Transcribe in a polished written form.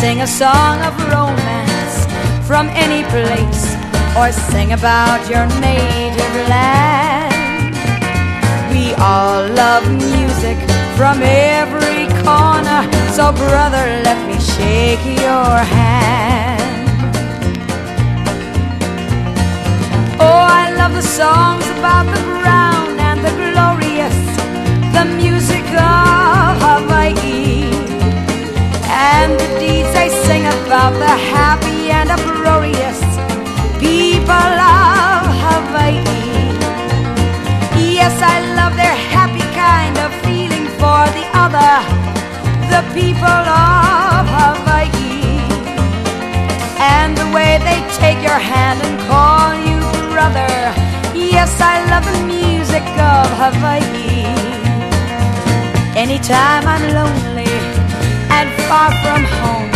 sing a song of romance from any place, or sing about your native land. We all love music from every corner, so brother, let me shake your hand. Oh, I love the songs about the brown and the glorious, the music of Hawaii, and the deeds they sing about the happy and uproarious people of Hawaii. Yes, I love their happy kind of feeling for the other, the people of Hawaii, and the way they take your hand and call you brother. Yes, I love the music of Hawaii. Anytime I'm lonely and far from home,